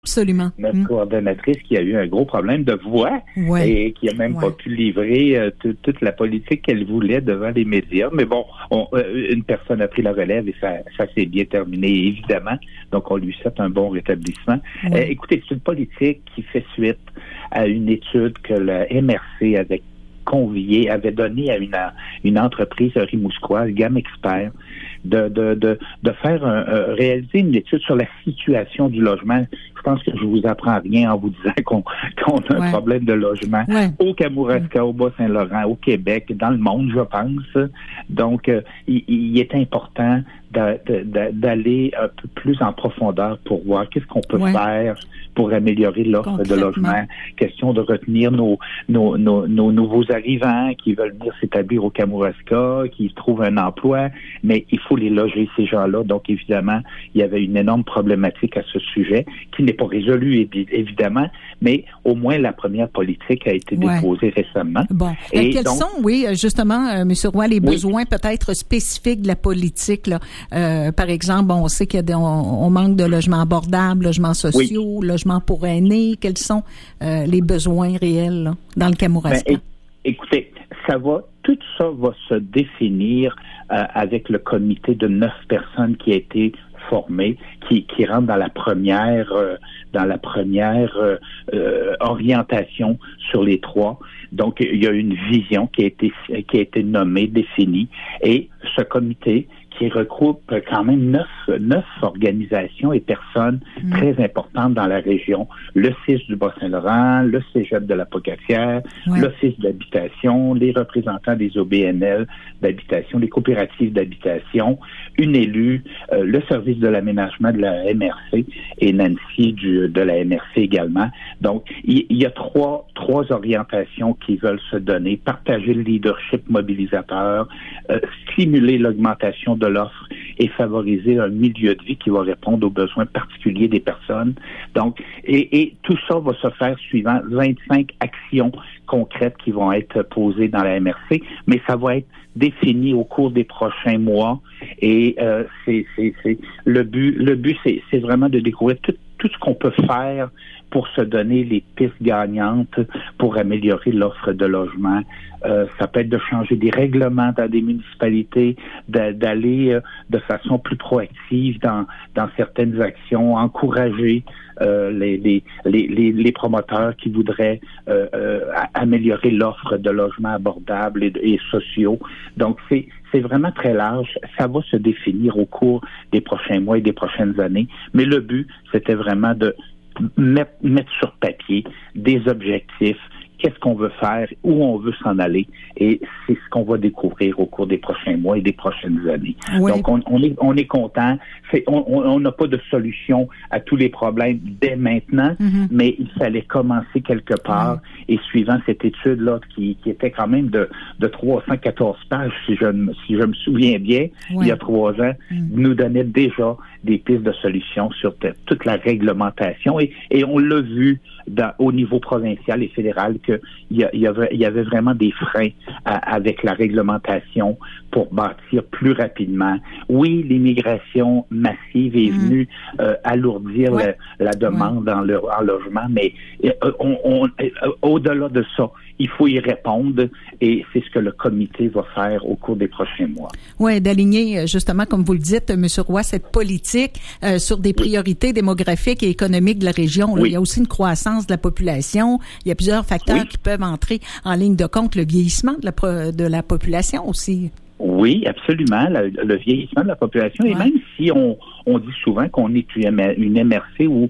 Absolument. Notre coordonnatrice qui a eu un gros problème de voix et qui a même pas pu livrer toute la politique qu'elle voulait devant les médias. Mais bon, une personne a pris la relève et ça s'est bien terminé, évidemment. Donc, on lui souhaite un bon rétablissement. Écoutez, c'est une politique qui fait suite à une étude que la MRC avait donné à une entreprise rimouskoise, Gamme Expert, de faire réaliser une étude sur la situation du logement. Je pense que je vous apprends rien en vous disant qu'on a un problème de logement au Kamouraska, au Bas-Saint-Laurent, au Québec, dans le monde, je pense. Donc, il est important d'aller un peu plus en profondeur pour voir qu'est-ce qu'on peut faire pour améliorer l'offre de logement. Question de retenir nos nouveaux arrivants qui veulent venir s'établir au Kamouraska, qui trouvent un emploi, mais il faut les loger, ces gens-là. Donc, évidemment, il y avait une énorme problématique à ce sujet qui n'est pas résolue, évidemment, mais au moins la première politique a été déposée récemment. Bon. Et quels sont, justement, M. Roy, les besoins peut-être spécifiques de la politique, là? Par exemple, on sait on manque de logements abordables, logements sociaux, logements pour aînés. Quels sont les besoins réels là, dans le Kamouraska? Écoutez, tout ça va se définir avec le comité de 9 personnes qui a été formé, qui rentre dans la première orientation sur les 3. Donc, il y a une vision qui a été nommée, définie, et ce comité qui regroupe quand même 9 organisations et personnes très importantes dans la région. Le CIS du Bas-Saint-Laurent, le Cégep de la Pocatière, l'Office d'habitation, les représentants des OBNL d'habitation, les coopératives d'habitation, une élue, le service de l'aménagement de la MRC et Nancy de la MRC également. Donc, il y a trois orientations qui veulent se donner. Partager le leadership mobilisateur, stimuler l'augmentation de l'offre et favoriser un milieu de vie qui va répondre aux besoins particuliers des personnes. Donc, et tout ça va se faire suivant 25 actions concrètes qui vont être posées dans la MRC, mais ça va être défini au cours des prochains mois et le but c'est vraiment de découvrir tout ce qu'on peut faire pour se donner les pistes gagnantes pour améliorer l'offre de logement. Ça peut être de changer des règlements dans des municipalités, d'aller de façon plus proactive dans certaines actions, encourager les promoteurs qui voudraient améliorer l'offre de logements abordables et sociaux. Donc, c'est vraiment très large. Ça va se définir au cours des prochains mois et des prochaines années. Mais le but, c'était vraiment de mettre sur papier des objectifs, qu'est-ce qu'on veut faire, où on veut s'en aller, et c'est ce qu'on va découvrir au cours des prochains mois et des prochaines années. Donc, on est content. On n'a pas de solution à tous les problèmes dès maintenant, mais il fallait commencer quelque part, et suivant cette étude-là, qui était quand même de 314 pages, si je me souviens bien, il y a 3 ans, nous donnait déjà des pistes de solutions sur toute la réglementation, et on l'a vu au niveau provincial et fédéral qu'il y avait vraiment des freins avec la réglementation pour bâtir plus rapidement. Oui, l'immigration massive est venue alourdir la demande en logement, mais au-delà de ça, il faut y répondre et c'est ce que le comité va faire au cours des prochains mois. Oui, d'aligner justement, comme vous le dites, M. Roy, cette politique sur des priorités démographiques et économiques de la région. Là, il y a aussi une croissance de la population. Il y a plusieurs facteurs qui peuvent entrer en ligne de compte. Le vieillissement de la population aussi. Oui, absolument. Le vieillissement de la population, et même si on dit souvent qu'on est une MRC où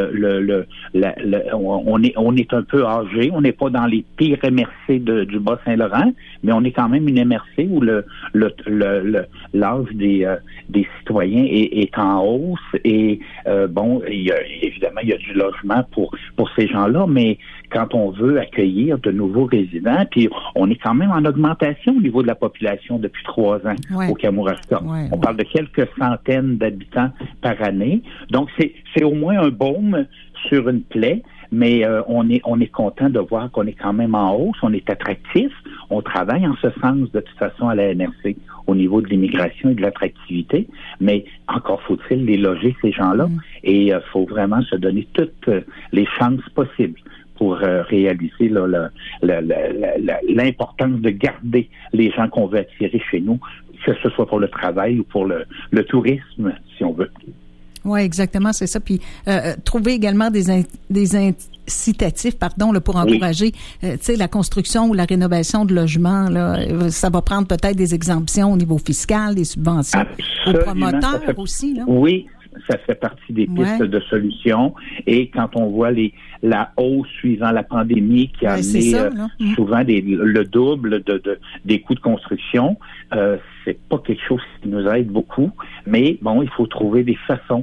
on est un peu âgé, on n'est pas dans les pires MRC du Bas-Saint-Laurent, mais on est quand même une MRC où l'âge des citoyens est en hausse et évidemment il y a du logement pour ces gens-là, mais quand on veut accueillir de nouveaux résidents, puis on est quand même en augmentation au niveau de la population depuis 3 ans au Kamouraska. On parle de quelques centaines d'habitants par année. Donc, c'est au moins un baume sur une plaie, mais on est content de voir qu'on est quand même en hausse, on est attractif, on travaille en ce sens de toute façon à la NRC au niveau de l'immigration et de l'attractivité, mais encore faut-il les loger, ces gens-là, et faut vraiment se donner toutes les chances possibles pour réaliser là, l'importance de garder les gens qu'on veut attirer chez nous, que ce soit pour le travail ou pour le tourisme, si on veut. Oui, exactement, c'est ça. Puis trouver également des incitatifs, là, pour encourager, la construction ou la rénovation de logements. Là, ça va prendre peut-être des exemptions au niveau fiscal, des subventions aux promoteurs aussi. Là. Oui, ça fait partie des pistes de solutions. Et quand on voit la hausse suivant la pandémie qui a amené souvent le double des coûts de construction, c'est pas quelque chose qui nous aide beaucoup. Mais bon, il faut trouver des façons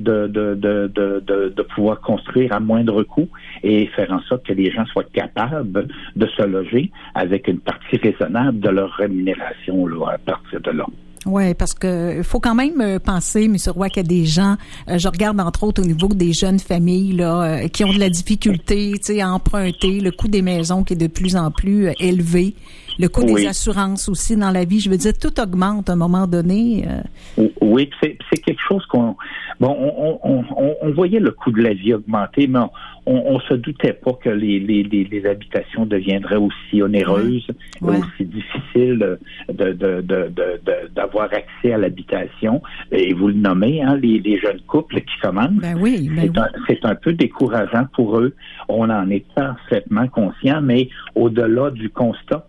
de pouvoir construire à moindre coût et faire en sorte que les gens soient capables de se loger avec une partie raisonnable de leur rémunération là, à partir de là. Oui, parce que faut quand même penser, M. Roy, qu'il y a des gens, je regarde entre autres au niveau des jeunes familles là, qui ont de la difficulté à emprunter, le coût des maisons qui est de plus en plus élevé, le coût des assurances aussi dans la vie. Je veux dire, tout augmente à un moment donné. Oui, c'est quelque chose qu'on voyait le coût de la vie augmenter, mais on se doutait pas que les habitations deviendraient aussi onéreuses, aussi difficiles d'avoir accès à l'habitation. Et vous le nommez, les jeunes couples qui commencent. C'est un peu décourageant pour eux. On en est parfaitement conscient, mais au-delà du constat,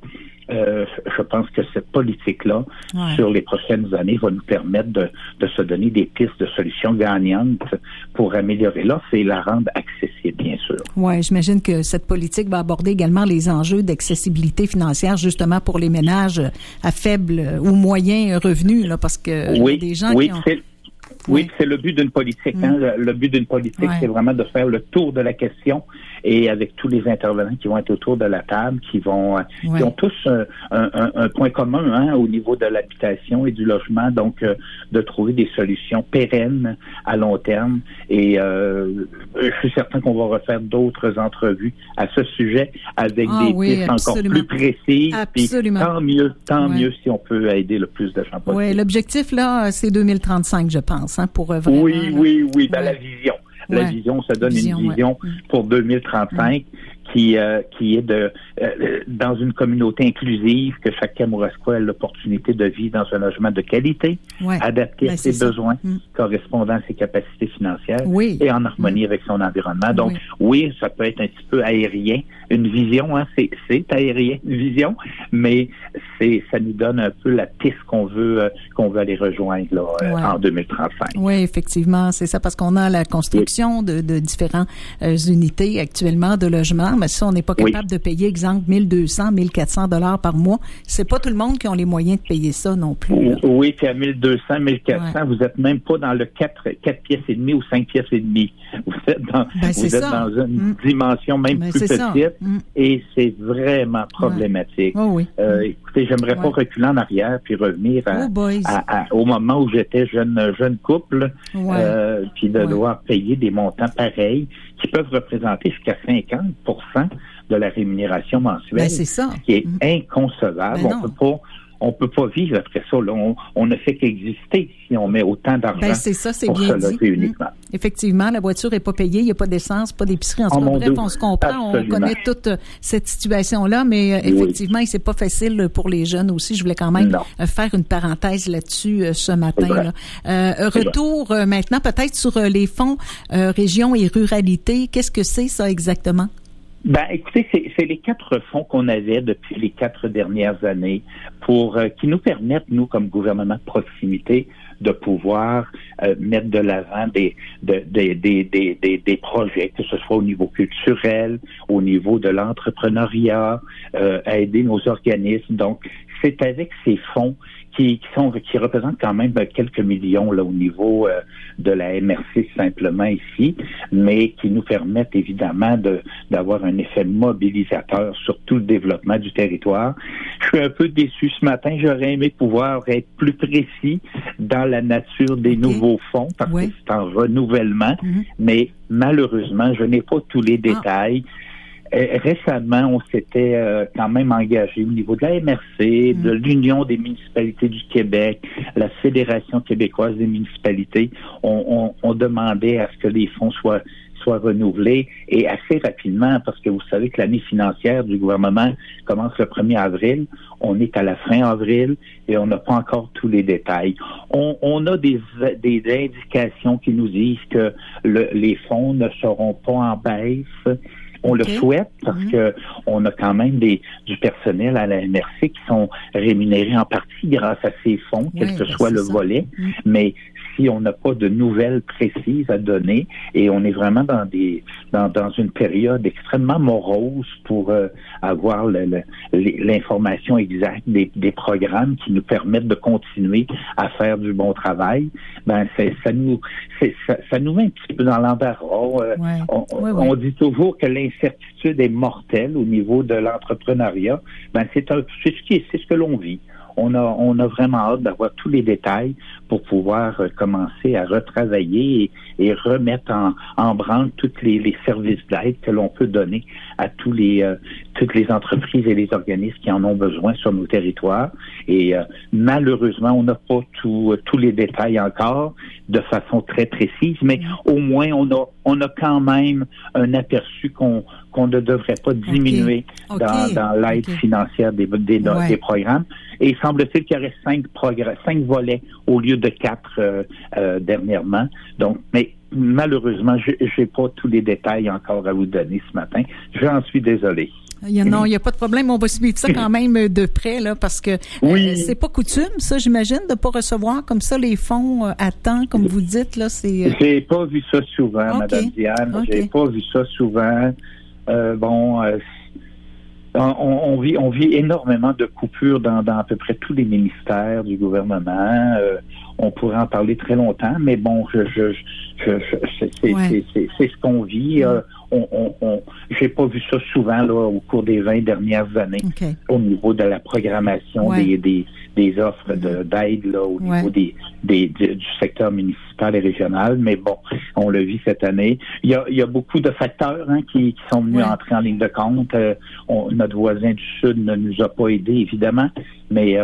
je pense que cette politique-là, sur les prochaines années, va nous permettre de se donner des pistes de solutions gagnantes pour améliorer l'offre et la rendre accessible, bien sûr. Oui, j'imagine que cette politique va aborder également les enjeux d'accessibilité financière, justement pour les ménages à faible ou moyen revenu, là, parce que y a des gens qui ont... Oui, c'est le but d'une politique. Le but d'une politique, c'est vraiment de faire le tour de la question et avec tous les intervenants qui vont être autour de la table, qui ont tous un point commun au niveau de l'habitation et du logement, donc de trouver des solutions pérennes à long terme. Et je suis certain qu'on va refaire d'autres entrevues à ce sujet avec des pistes encore plus précises. Absolument. Puis tant mieux si on peut aider le plus de gens possible. Oui, l'objectif là, c'est 2035, je pense. Pour vraiment, oui, dans la vision. La vision, ça donne une vision pour 2035 qui est dans une communauté inclusive, que chaque Kamouraskois ait l'opportunité de vivre dans un logement de qualité, adapté à ses besoins, correspondant à ses capacités financières et en harmonie avec son environnement. Donc, ça peut être un petit peu aérien. Une vision, c'est aérien, une vision, mais ça nous donne un peu la piste qu'on veut aller rejoindre là, en 2035. Oui, effectivement, c'est ça, parce qu'on a la construction de différentes unités actuellement de logements, mais ça, on n'est pas capable de payer, exemple, 1200, 1400 $ par mois. C'est pas tout le monde qui a les moyens de payer ça non plus. Là. Oui, puis à 1200, 1400, vous êtes même pas dans le 4 pièces et demie ou 5 pièces et demie. Vous êtes dans une dimension même plus petite et c'est vraiment problématique. Écoutez, j'aimerais pas reculer en arrière puis revenir au moment où j'étais jeune couple puis de devoir payer des montants pareils qui peuvent représenter jusqu'à 50% de la rémunération mensuelle, ce qui est inconcevable. On peut pas vivre après ça. Là. On ne fait qu'exister si on met autant d'argent c'est bien dit. Uniquement. Effectivement, la voiture n'est pas payée, il n'y a pas d'essence, pas d'épicerie. En tout cas, bref, on se comprend, on connaît toute cette situation-là, mais effectivement, c'est pas facile pour les jeunes aussi. Je voulais quand même faire une parenthèse là-dessus ce matin. Retour maintenant peut-être sur les fonds région et ruralité. Qu'est-ce que c'est ça exactement? Écoutez, c'est les 4 fonds qu'on avait depuis les 4 dernières années qui nous permettent, nous, comme gouvernement de proximité, de pouvoir mettre de l'avant des projets, que ce soit au niveau culturel, au niveau de l'entrepreneuriat, aider nos organismes. Donc, c'est avec ces fonds qui représentent quand même quelques millions là au niveau de la MRC simplement ici, mais qui nous permettent évidemment d'avoir un effet mobilisateur sur tout le développement du territoire. Je suis un peu déçu ce matin. J'aurais aimé pouvoir être plus précis dans la nature des nouveaux fonds parce que c'est en renouvellement, mais malheureusement, je n'ai pas tous les détails. Récemment, on s'était quand même engagé au niveau de la MRC, de l'Union des municipalités du Québec, la Fédération québécoise des municipalités. On demandait à ce que les fonds soient renouvelés et assez rapidement parce que vous savez que l'année financière du gouvernement commence le 1er avril. On est à la fin avril et on n'a pas encore tous les détails. On a des indications qui nous disent que les fonds ne seront pas en baisse. On le souhaite parce que on a quand même du personnel à la MRC qui sont rémunérés en partie grâce à ces fonds, quel que soit le volet. Mais si on n'a pas de nouvelles précises à donner et on est vraiment dans une période extrêmement morose pour avoir l'information exacte des programmes qui nous permettent de continuer à faire du bon travail, ben ça nous met un petit peu dans l'embarras. On dit toujours que l'incertitude est mortelle au niveau de l'entrepreneuriat. Ben c'est ce que l'on vit. On a vraiment hâte d'avoir tous les détails pour pouvoir commencer à retravailler et remettre en branle tous les services d'aide que l'on peut donner à toutes les entreprises et les organismes qui en ont besoin sur nos territoires. Et malheureusement, on n'a pas tous les détails encore de façon très précise, mais au moins on a quand même un aperçu qu'on ne devrait pas diminuer dans l'aide financière des programmes. Et il semble-t-il qu'il y aurait 5 volets au lieu de 4 dernièrement. Donc, mais malheureusement, j'ai pas tous les détails encore à vous donner ce matin. J'en suis désolé. Non, il n'y a pas de problème. On va suivre ça quand même de près, là, parce que c'est pas coutume, ça, j'imagine, de pas recevoir comme ça les fonds à temps, comme vous dites, là. J'ai pas vu ça souvent, Madame Diane. J'ai pas vu ça souvent. On vit énormément de coupures dans à peu près tous les ministères du gouvernement. On pourrait en parler très longtemps, mais bon, c'est ce qu'on vit. J'ai pas vu ça souvent là au cours des 20 dernières années au niveau de la programmation des offres d'aide là au niveau du secteur municipal et régional. Mais bon, on le vit cette année. Il y a beaucoup de facteurs qui sont venus entrer en ligne de compte. Notre voisin du Sud ne nous a pas aidés, évidemment, mais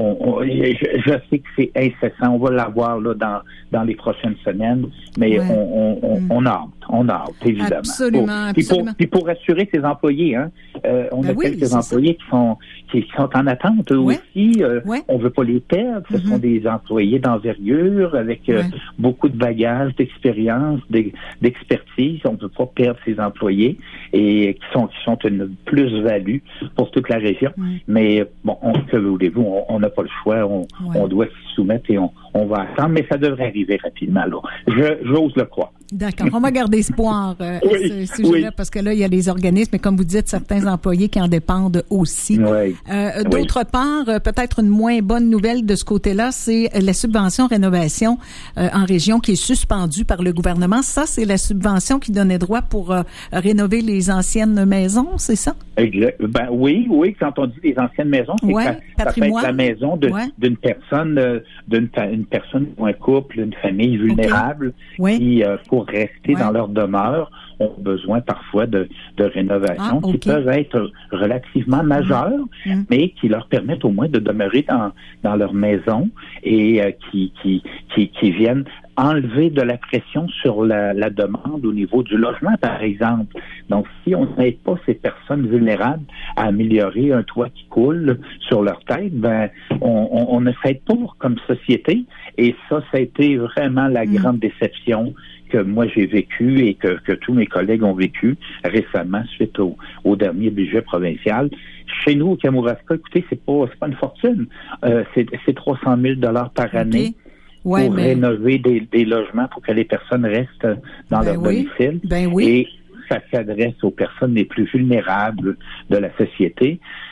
je sais que c'est incessant. On va l'avoir là dans les prochaines semaines, mais on a hâte, évidemment. Absolument. Puis pour assurer ses employés, on a quelques employés qui sont en attente eux aussi. On veut pas les perdre. Ce sont des employés d'envergure avec beaucoup de bagages, d'expérience, d'expertise. On ne peut pas perdre ces employés et qui sont une plus-value pour toute la région. Mais bon, que voulez-vous, on n'a pas le choix. On doit s'y soumettre et on va attendre, mais ça devrait arriver rapidement. J'ose le croire. D'accord. On va garder espoir à ce sujet-là parce que là, il y a les organismes et comme vous dites, certains employés qui en dépendent aussi. D'autre part, peut-être une moins bonne nouvelle de ce côté-là, c'est la subvention rénovation en région qui est suspendue par le gouvernement. Ça, c'est la subvention qui donnait droit pour rénover les anciennes maisons, c'est ça? Exact. Ben oui. Quand on dit les anciennes maisons, ça peut être la maison d'une personne, une personne ou un couple, une famille vulnérable qui pour rester dans leur demeure, ont besoin parfois de rénovations qui peuvent être relativement majeures, mais qui leur permettent au moins de demeurer dans leur maison et qui viennent enlever de la pression sur la demande au niveau du logement, par exemple. Donc, si on n'aide pas ces personnes vulnérables à améliorer un toit qui coule sur leur tête, ben on ne s'aide pas comme société. Et ça a été vraiment la grande déception que moi j'ai vécu et que tous mes collègues ont vécu récemment suite au dernier budget provincial. Chez nous, au Kamouraska, écoutez, c'est pas une fortune. C'est 300 000 $ par année pour rénover des logements pour que les personnes restent dans leur domicile. Et ça s'adresse aux personnes les plus vulnérables de la société.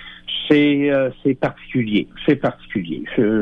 C'est particulier. C'est particulier.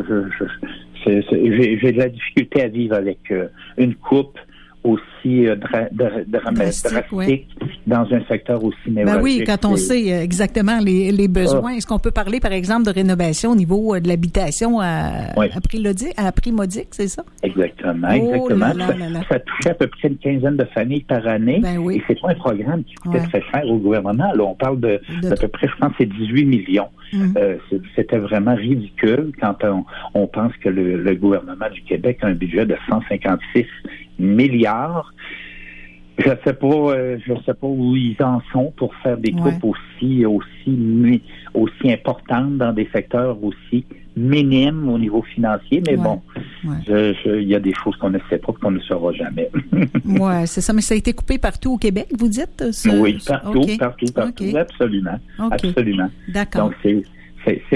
J'ai de la difficulté à vivre avec une coupe aussi drastique dans un secteur aussi névralgique. Ben oui, quand on sait exactement les besoins. Est-ce qu'on peut parler, par exemple, de rénovation au niveau de l'habitation à prix modique, c'est ça? Exactement, exactement. Ça touchait à peu près une quinzaine de familles par année. Ben oui. Et c'est pas un programme qui coûtait très cher au gouvernement. Là, on parle d'à peu près, je pense, c'est 18 millions. C'était vraiment ridicule quand on pense que le gouvernement du Québec a un budget de 156 milliards. Je sais pas où ils en sont pour faire des coupes aussi importantes dans des secteurs aussi minimes au niveau financier, mais bon, il y a des choses qu'on ne sait pas, qu'on ne saura jamais. Ouais, c'est ça, mais ça a été coupé partout au Québec, vous dites? Oui, partout, absolument. Absolument. D'accord. Donc, c'est